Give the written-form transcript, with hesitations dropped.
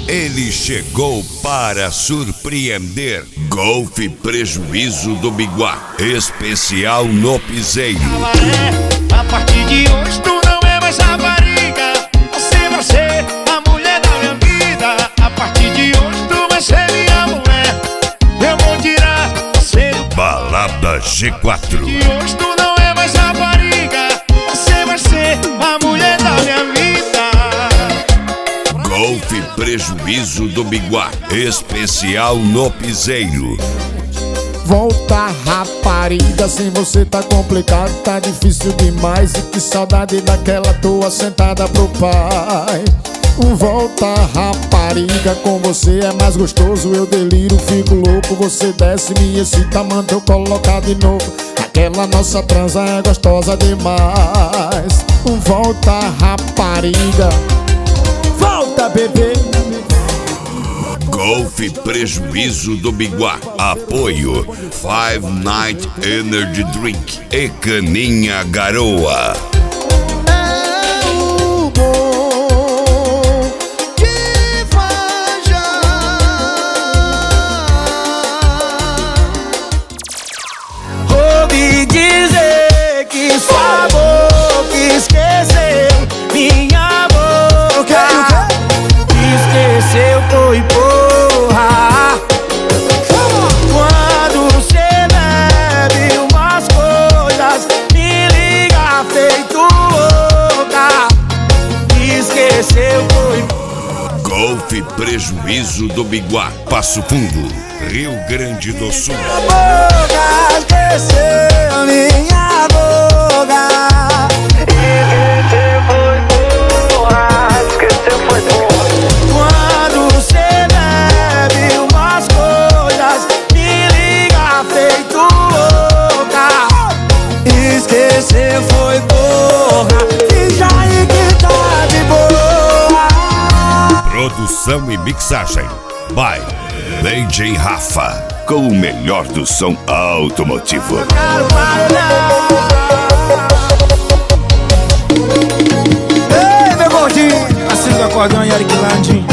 Ele chegou para surpreender. Golfe Prejuízo do Biguá, especial no piseiro. A partir de hoje tu não é mais rapariga, você vai ser a mulher da minha vida. A partir de hoje tu vai ser minha mulher, eu vou tirar você do... Balada G4. De hoje tu não é mais rapariga, você vai ser a mulher da minha vida. Golfe Prejuízo do Biguá, especial no piseiro. Volta, rapariga, sem você tá complicado, tá difícil demais. E que saudade daquela tua sentada pro pai. Volta, rapariga, com você é mais gostoso. Eu deliro, fico louco, você desce, me excita, manda eu colocar de novo. Aquela nossa transa é gostosa demais. Volta, rapariga, volta, bebê. Golfe Prejuízo do Biguá. Apoio Five Night Energy Drink e Caninha Garoa. É o bom de Vajar. Ouvi dizer que sua boca esqueceu minha boca. Esqueceu, foi porra. Quando cê bebe umas coisas, me liga feito louca. Esqueceu, foi... Golfe Prejuízo do Biguá, Passo Fundo, Rio Grande do Sul. Minha boca esqueceu minha boca. Esqueceu, foi porra. Esqueceu, foi porra. Quando cê bebe umas coisas, me liga feito louca. Esqueceu, foi porra. Finge aí que tá de boa. Produção e mixagem by DJ Rafa, com o melhor do som automotivo. Ei, meu gordinho, assim do acordeão e Eric Landin.